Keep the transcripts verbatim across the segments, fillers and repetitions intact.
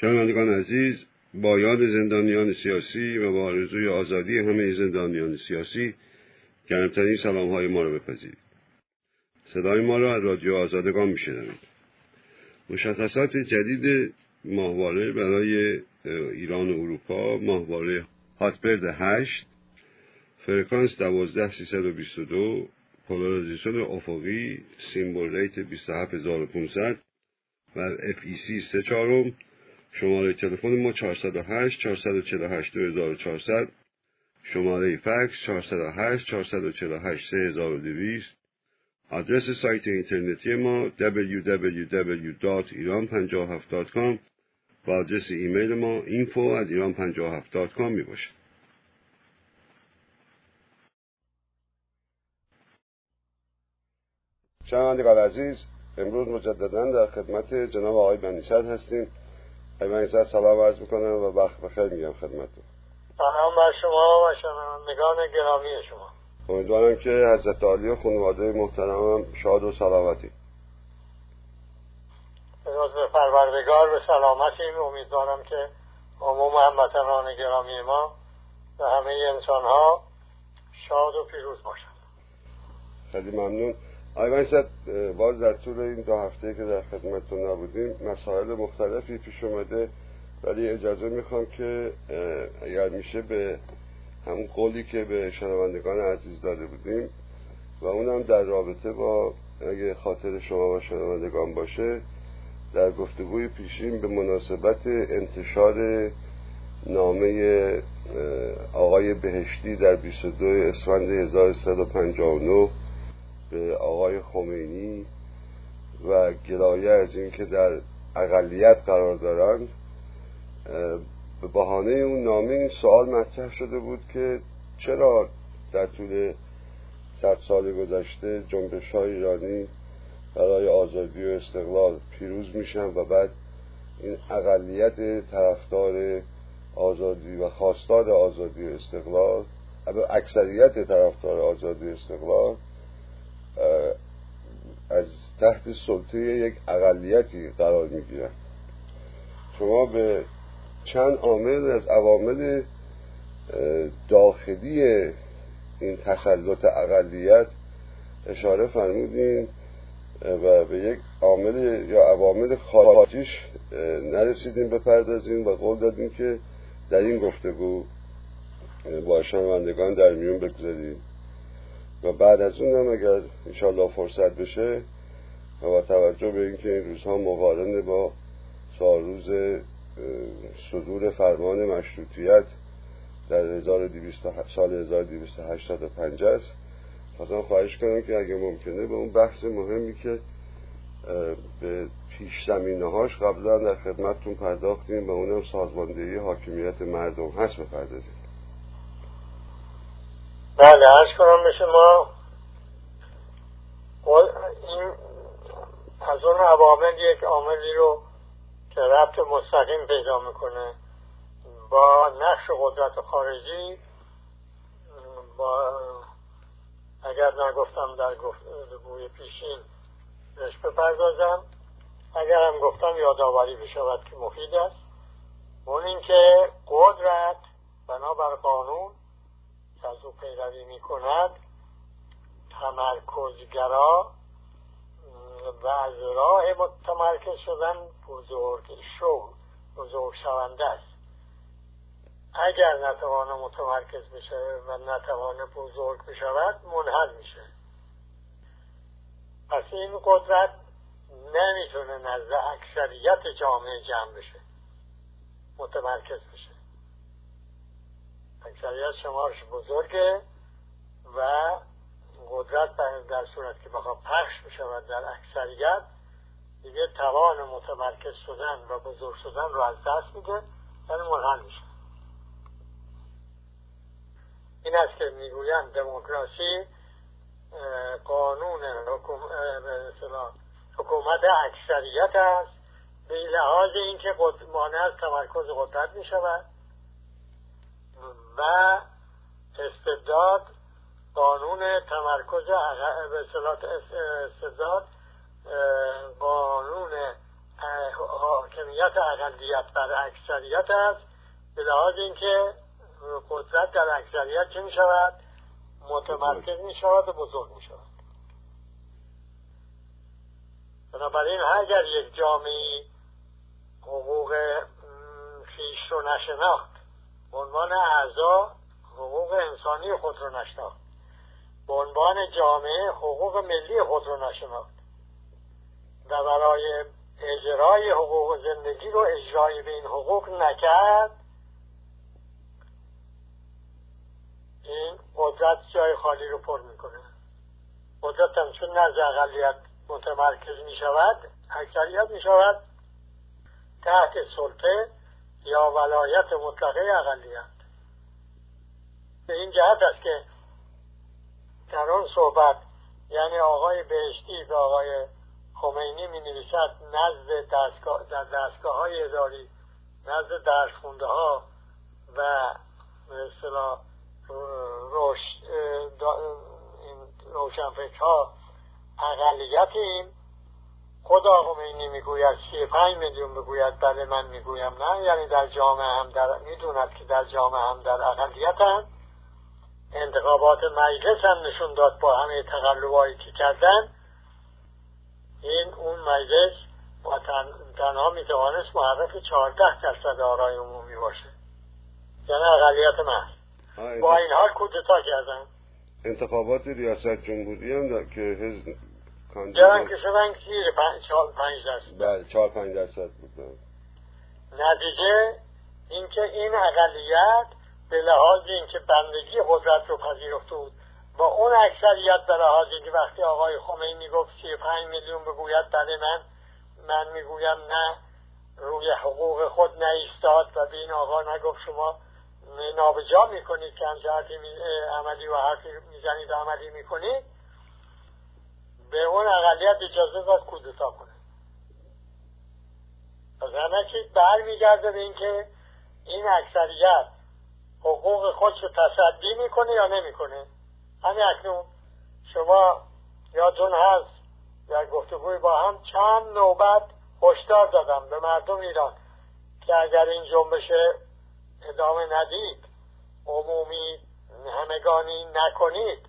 شنوندگان عزیز، با یاد زندانیان سیاسی و با آرزوی آزادی همه زندانیان سیاسی گرمترین سلام‌های ما را بپذیرید. صدای ما را از رادیو آزادگان می‌شنوید. مشخصات جدید ماهواره برای ایران و اروپا: ماهواره هاتبرد هشت، فرکانس دوازده سیصد و بیست و دو، پولاریزیشن افقی، سیمبل ریت بیست و هفت هزار و پانصد و اف ای سی سه چهارم. شماره تلفن ما چهارصد و هشت چهارصد و چهل و هشت دو هزار و چهارصد، شماره فکس چهارصد و هشت چهارصد و چهل و هشت سه هزار و دویست. آدرس سایت اینترنتی ما دبلیو دبلیو دبلیو دات ایران پنجاه و هفت دات کام و آدرس ایمیل ما اینفو ات ایران پنجاه و هفت دات کام می باشه. شنوندگان عزیز، امروز مجددا در خدمت جناب آقای بنی‌صدر هستیم. آقای بنی‌صدر سلام عرض میکنم و وقت بخیر میگم خدمتتون. سلام بر شما و شنوندگان گرامی شما. امیدوارم که حضرت عالی و خانواده محترمم شاد و سلامتی. به پروردگار به سلامتیم. امیدوارم که عموم هموطنان گرامی ما و همه انسان ها شاد و پیروز باشند. خیلی ممنون. آقای بنی‌صدر، باز در طول این دو هفته که در خدمتتون نبودیم مسائل مختلفی پیش اومده، ولی اجازه میخوام که اگر میشه به همون قولی که به شنوندگان عزیز داده بودیم و اونم در رابطه با، اگه خاطر شما و شنوندگان باشه، در گفتگوی پیشین به مناسبت انتشار نامه آقای بهشتی در بیست و دوم اسفند هزار و سیصد و پنجاه و نه به آقای خمینی و گلایه از این که در اقلیت قرار دارند، به بهانه اون نامه این سوال مطرح شده بود که چرا در طول صد سال گذشته جنبش‌های ایرانی برای آزادی و استقلال پیروز میشن و بعد این اقلیت طرفدار آزادی و خواستار آزادی و استقلال، اکثریت طرفدار آزادی و استقلال، از تحت سلطه یک اقلیتی قرار میگیرن. شما به چند عامل از عوامل داخلی این تسلط اقلیت اشاره فرمودین و به یک عامل یا عوامل خارجیش نرسیدیم بپردازیم و قول دادیم که در این گفتگو با شنوندگان در میون بگذاریم و بعد از اون هم اگر انشاءالله فرصت بشه و با توجه به اینکه این روزها مقارن با سالروز صدور فرمان مشروطیت در سال هزار و دویست و هشتاد و پنج است، خواستم خواهش کنم که اگه ممکنه به اون بحث مهمی که به پیش زمینه‌هاش قبلا در خدمتتون پرداختیم و اونم سازماندهی حاکمیت مردم هست بپردازیم. بله، عرض کنم به شما این از اون عوامل یک عاملی رو که ربط مستقیم پیدا میکنه با نقش قدرت خارجی، با اگر نگفتم در گفتگوی پیشین بهش بپردازم، اگر هم گفتم یادآوری بشود که مفید است. اون این که قدرت بنابر قانون که از او پیروی میکند تمرکزگرا و از راه متمرکز شدن بزرگ شو بزرگ شونده است. اگر نتوانه متمرکز بشه و نتوانه بزرگ بشود منحل میشه. پس این قدرت نمیتونه نزد اکثریت جامعه جمع بشه، متمرکز بشه. اکثریت شمارش بزرگه و قدرت در صورت که بخواد پخش بشود در اکثریت دیگه توان متمرکز شدن و بزرگ شدن رو از دست میده، یعنی منحل میشه. این است که میگویند دموکراسی قانون حکومت اکثریت است، به لحاظ اینکه مانع از تمرکز قدرت میشود و استبداد قانون تمرکز به اصطلاح استبداد قانون حاکمیت غلبت اقلیت بر اکثریت است، به لحاظ اینکه قدرت در اکثریت چه می شود؟ متمرکز می شود و بزرگ می شود. بنابراین اگر یک جامعه حقوق خویش رو نشناخت، به عنوان اعضا حقوق انسانی خود رو نشناخت، به عنوان جامعه حقوق ملی خود رو نشناخت و برای اجرای حقوق زندگی رو اجرای به این حقوق نکرد، این قدرت جای خالی رو پر میکنه. قدرت هم چون نزد اقلیت متمرکز میشود، اکثریت میشود تحت سلطه یا ولایت مطلقه اقلیت. به این جهت است که در اون صحبت، یعنی آقای بهشتی به آقای خمینی می نویسد نزد دستگاه در دستگاه های اداری، نزد درس خونده ها و مثلا روش روشنفکرها اقلیتیم. خود آقا خمینی میگوید سی و پنج میلیون بگوید بله من میگویم نه، یعنی در جامعه هم در میدوند که در جامعه هم در اقلیت هم. انتخابات مجلس هم نشون داد با همه تقلبایی که کردن، این اون مجلس با تن، تنها میتوانست معرف چهارده درصد آرای عمومی باشه، یعنی اقلیت محض. با این حال کودتا کردن. انتخابات ریاست جمهوری هم داد که حزب جرم که شدن زیر پنج درصد. بله چهار پنج درصد بود. نتیجه اینکه این اقلیت به لحاظ اینکه بندگی قدرت رو پذیرفته بود با اون اکثریت به لحاظ اینکه وقتی آقای خمینی گفت سی و پنج میلیون بگوید بله من من میگویم نه، روی حقوق خود نایستاد و به این آقا نگفت شما نابجا میکنید که همچه حرفی عملی و حرفی میزنید و عملی میکنید، به اون اقلیت اجازه داد کودتا کنه. پس همه چیز برمیگرده به اینکه این اکثریت حقوق خودش رو تصدی میکنه یا نمیکنه. همین اکنون شما یادتون هست در گفتگوی با هم چند نوبت هشدار دادم به مردم ایران که اگر این جنبش ادامه ندید، عمومی همگانی نکنید،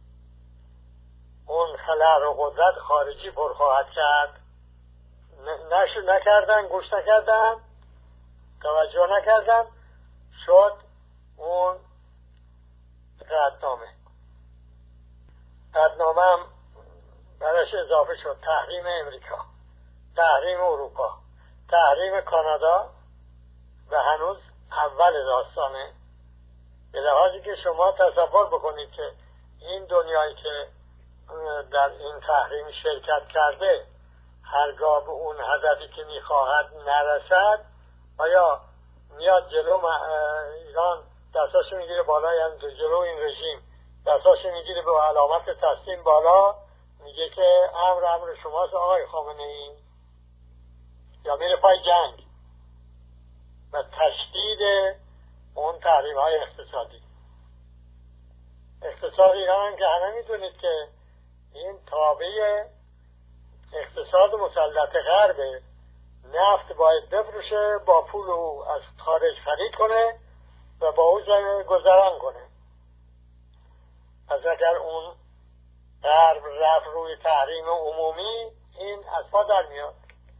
اون خلأ و قدرت خارجی پر خواهد کرد. نشو نکردن، گوش نکردن، توجه نکردن، شد اون قطعنامه. قطعنامه هم برش اضافه شد تحریم امریکا، تحریم اروپا، تحریم کانادا و هنوز اول داستانه. به لحاظی که شما تصور بکنید که این دنیایی که در این تحریم شرکت کرده هرگاه به اون هدفی که میخواهد نرسد، آیا میاد جلو ایران دستاشو میگیره بالا، یعنی جلو این رژیم دستاشو میگیره به علامت تسلیم بالا، میگه که امر امر شماست آقای خامنه ای، یا میره پای جنگ و تشدید اون تحریم های اقتصادی. اقتصاد ایران که همه میدونید که این تابع اقتصاد مسلط غربه، نفت باید بفروشه، با پول او از خارج خرید کنه و با او گذران کنه. پس اگر اون غرب رفت روی تحریم عمومی، این از پا در میاد.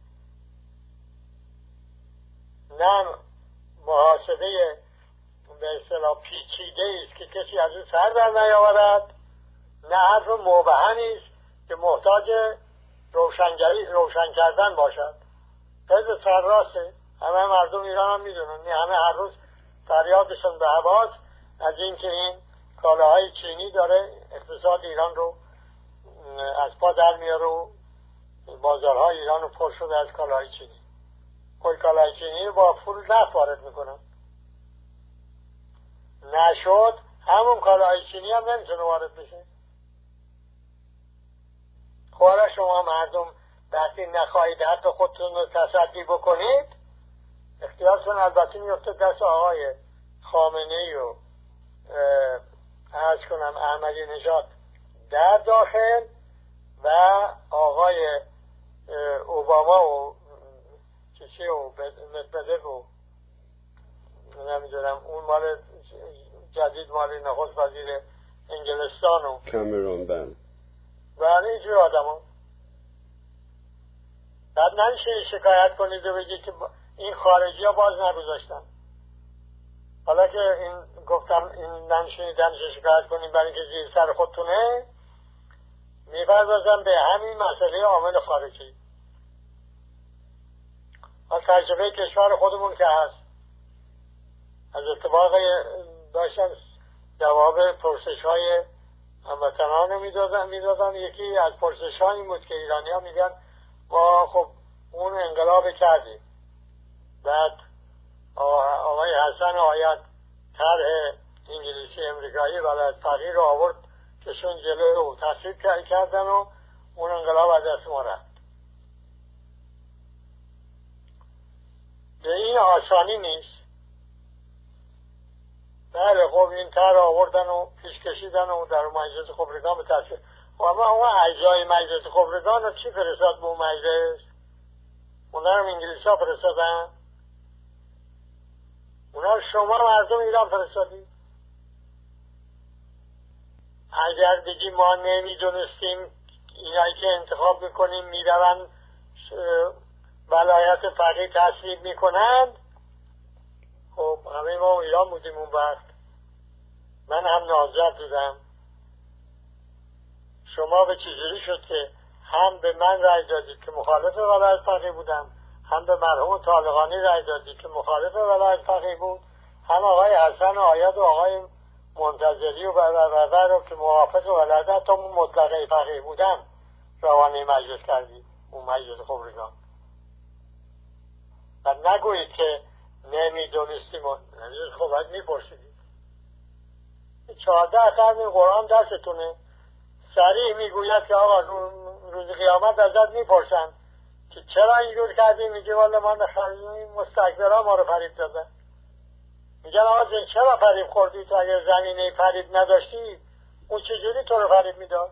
نه محاسبه به اصطلاح پیچیده است که کسی از اون سر در نیاورد، نه حرف مبهمی است که محتاج روشنگری روشن کردن باشد. خیلی سرراسته، همه مردم ایران هم میدونن، همه هر روز فریادشون به هواست از اینکه این کالاهای چینی داره اقتصاد ایران رو از پا در میاره و بازارهای ایران رو پر شده از کالاهای چینی. کوی کالاهای چینی رو با پول نفت وارد میکنن، نشد همون کالاهای چینی هم نمیتونه وارد بشه. حالا شما مردم وقتی نخواهید حتی خودتون رو تصدی بکنید، اختیارتون البته میفته دست آقای خامنه ای و عرض کنم احمدی نژاد در داخل و آقای اوباما و چی و مدبدک و نمیدونم اون مال جدید مال نخست وزیر انگلستان و کامرون بند بله اینجور آدم ها. بعد نمیشه شکایت کنید و بگید که این خارجی ها باز نگذاشتن. حالا که این گفتم این نمیشونیدن شکایت کنید برای اینکه زیر سر خودتونه، میپردازم به همین مسئله عامل خارجی. از تجربه کشور خودمون که هست، از اتفاق داشتن جواب پرسش های هموطنان رو میدادن میدادن یکی از پرسش ها این بود که ایرانی ها میگن ما خب اون انقلاب کردیم، بعد آقای حسن آیت طرح انگلیسی امریکایی ولایت فقیه رو آورد کشون جلو رو تصویب کردن و اون انقلاب از دست ما رفت. به این آسانی نیست. بله خب این طرح آوردن و پیش کشیدن و در مجلس خبرگان به تصویب. خب اما اون اجزای مجلس خبرگان رو چی فرستاد به اون مجلس؟ اونا رو انگلیسی ها فرستادن؟ اونا رو شما مردم ایران فرستادید؟ اگر بگی ما نمیدونستیم اینایی که انتخاب میکنیم میروند ولایت فقیه تصویب میکنند، خب همه ما ایران بودیم اون وقت. من هم نامزد بودم. شما به چجوری شد که هم به من رأی دادید که مخالف ولایت فقیه بودم، هم به مرحوم طالقانی رأی دادید که مخالف ولایت فقیه بود، هم آقای حسن آیت و آقای منتظری و برادر رو که موافق ولایت حتی مطلقه فقیه بودن روانه مجلس کردید، اون مجلس خبرگان. و نگویید که نمیدونستیم و خب باید میپرسیدید. چهارده قرن قرآن دستتونه، صریح میگوید که آقا روز قیامت ازت میپرسن که چرا اینجور کردی؟ میگه والا ما مستکبرها ما رو فریب دادن. میگن آقا جن چرا فریب خوردی؟ تو اگر زمینه فریب نداشتی اون چجوری تو رو فریب میداد؟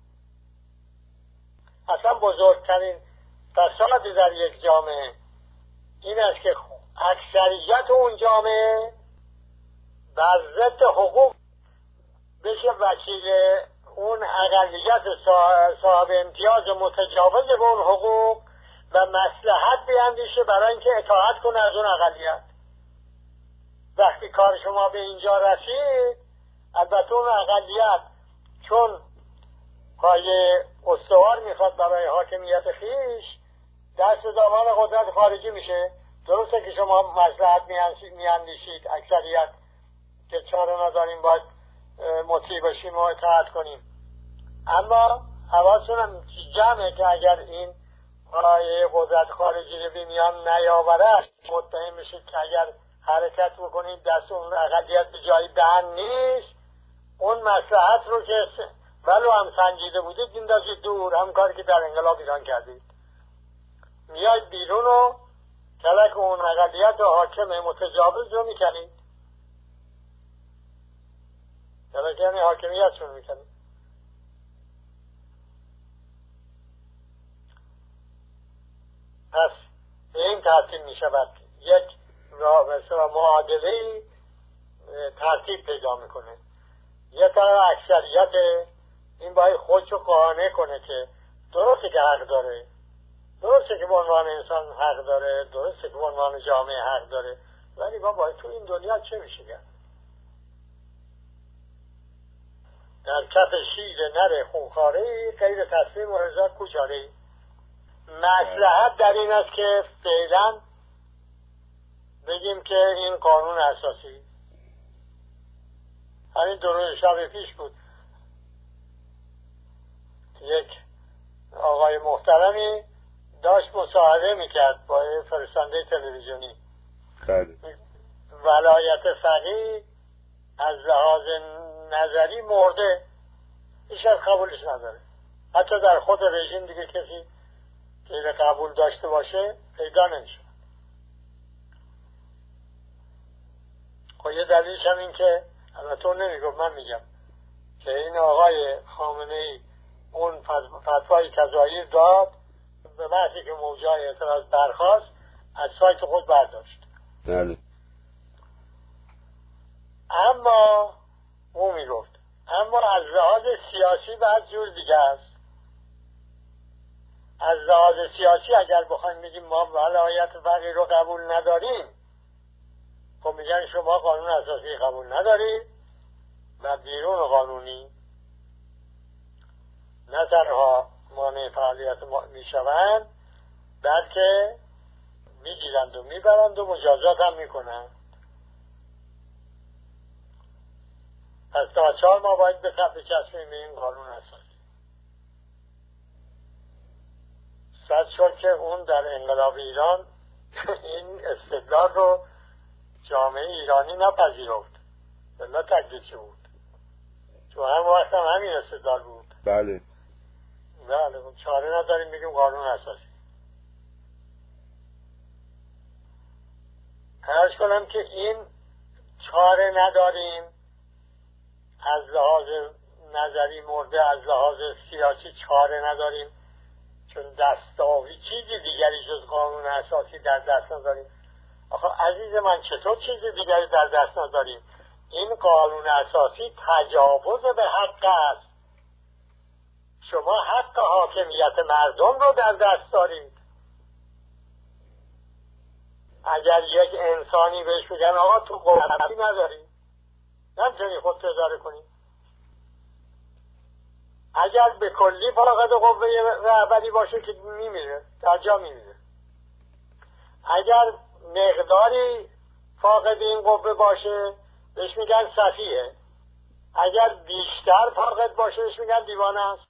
اصلا بزرگترین فساد در یک جامعه این است که اکثریت اون جامعه بر ضد حقوق بشه وکیل اون اقلیت صاحب امتیاز متجاوز به اون حقوق و مصلحت بیندیشه برای اینکه اطاعت کنه از اون اقلیت. وقتی کار شما به اینجا رسید، البته اون اقلیت چون پای استوار میخواد برای حاکمیت خیش، دست دامن قدرت خارجی میشه. درسته که شما مصلحت میاندیشید اکثریت که چاره نداریم باید مطیع باشیم و اطاعت کنیم، اما حواستون جمعه که اگر این پای قدرت خارجی رو به میان نیاورد متهم میشید که اگر حرکت بکنید دست اون اقلیت به جایی بند نیست، اون مصلحت رو که ولو هم سنجیده بودید میندازید دور. هم کاری که در انقلاب ایران کردید، میاید بیرون و کلک اون اقلیت و حاکم متجاوز رو میکنید، کلک یعنی حاکمیت رو میکنید. پس به این ترتیب میشود یک معادله ترتیب پیدا میکنه. یه طرف اکثریت این باید خودشو قانع کنه که درسته که حق داره، درسته که به عنوان انسان حق داره، درسته که به عنوان جامعه حق داره، ولی ما باید تو این دنیا چه میشه کرد؟ در کف شیر نر خونخواره غیر تصمیم و رضا کوچاره. مصلحت در این است که فعلا بگیم که این قانون اساسی. همین دو روز شب پیش بود یک آقای محترمی داشت مصاحبه میکرد با فرستنده تلویزیونی. ولایت فقیه از لحاظ نظری مرده، هیچ از قبولش نداره. حتی در خود رژیم دیگه کسی که قبول داشته باشه پیدا نمیشه. خب یه دلیلش هم این که البته اون نمیگم، من میگم که این آقای خامنه ای اون فتوای تظاهر داد به وقتی که موجای اعتراض برخاست، از سایت خود برداشت. بله. اما او میگفت اما از لحاظ سیاسی بعد جور دیگه است. از لحاظ سیاسی اگر بخوایم بگیم ما ولایت فقیه رو قبول نداریم، خب میگن شما قانون اساسی قبول ندارید و بیرون قانونی نه تنها مانع فعالیت ما میشوند بلکه میگیرند و میبرند و مجازات هم میکنند. پس تا چهار ما باید به صف چسبیم به این قانون اساسی. صد شد که اون در انقلاب ایران این استدلال رو جامعه ایرانی نپذیرفت. بلا تکلیفی بود. تو هم وقت هم همین استدلال بود. بله. بله چاره نداریم بگیم قانون اساسی. عرض کنم که این چاره نداریم از لحاظ نظری مرده، از لحاظ سیاسی چاره نداریم چون دستاوی چیزی دیگری جز قانون اساسی در دست نداریم. آخه عزیز من چطور چیزی دیگری در دست نداریم؟ این قانون اساسی تجاوز به حق است. شما حق حاکمیت مردم رو در دست دارید. اگر یک انسانی بهش بگن آقا تو قدرتی نداری، نمیتونی خودت اداره کنی، اگر به کلی فاقد قوه رهبری باشه که میمیره، در جا میمیره. اگر مقداری فاقد این قوه باشه بهش میگن سفیه، اگر بیشتر فاقد باشه بهش میگن دیوانه است.